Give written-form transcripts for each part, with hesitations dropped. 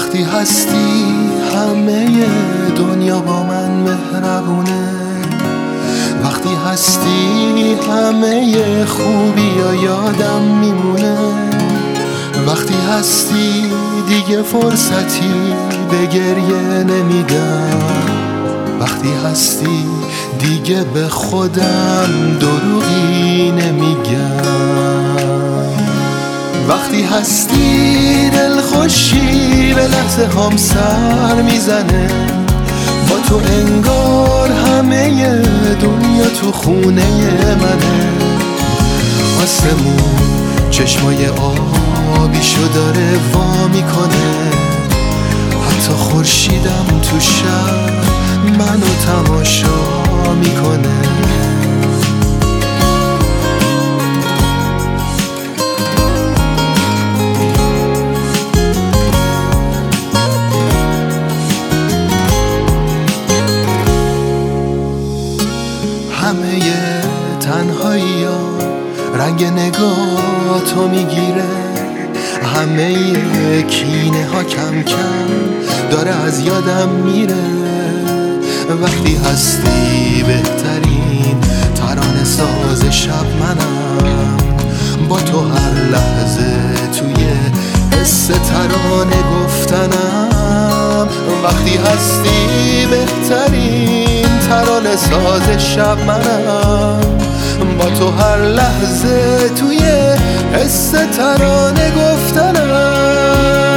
وقتی هستی همه دنیا با من مهربونه، وقتی هستی همه خوبی یا یادم میمونه، وقتی هستی دیگه فرصتی به گریه نمیدم، وقتی هستی دیگه به خودم دروغی نمیگم، وقتی هستی دلخوشی به لحظه هم سر میزنه، با تو انگار همه دنیا تو خونه منه، آسمون چشمای آبیشو داره وا میکنه، حتی خورشیدم تو شب منو تماشا میکنه. همه تنهایی ها رنگ نگاه تو میگیره، همه کینه ها کم کم داره از یادم میره، وقتی هستی بهترین ترانه ساز شب منم، با تو هر لحظه توی حس ترانه گفتنم، وقتی هستی بهترین ترانه ساز شب منم، با تو هر لحظه توی حس ترانه گفتنم.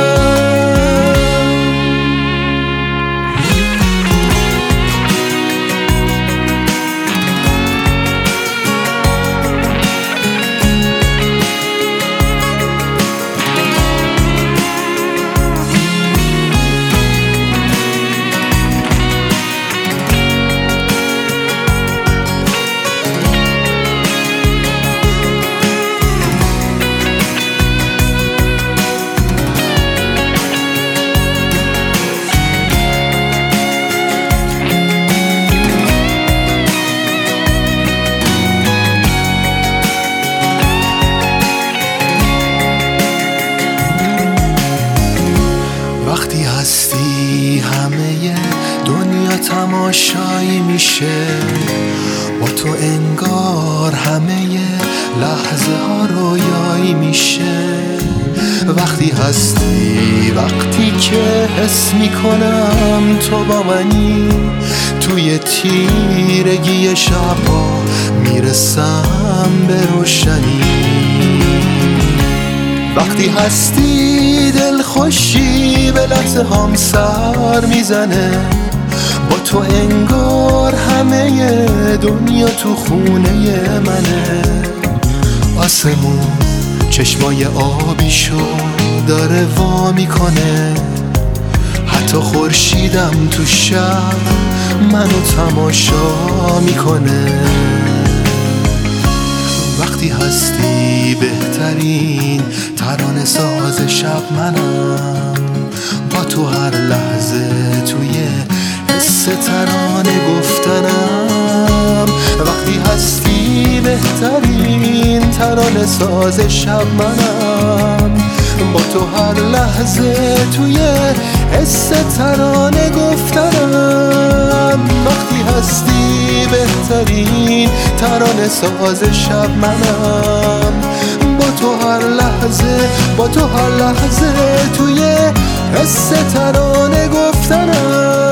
وقتی هستی همه دنیا تماشایی میشه، با تو انگار همه لحظه ها رویایی میشه، وقتی هستی وقتی که حس میکنم تو با منی، توی تیرگی شبا میرسم به روشنی، وقتی هستی دلخوشی به لحظه هم سر میزنه، با تو انگار همه دنیا تو خونه منه، آسمون چشمای آبیشو داره وا میکنه، حتی خورشیدم تو شب منو تماشا میکنه، وقتی هستی بهترین ترانه ساز شب منم، با تو هر لحظه توی حس ترانه گفتنم، وقتی هستی بهترین ترانه ساز شب منم، با تو هر لحظه توی حس ترانه گفتنم، وقتی هستی بهترین ترانه ساز شب منم، با تو هر لحظه با تو هر لحظه توی حس ترانه گفتنم.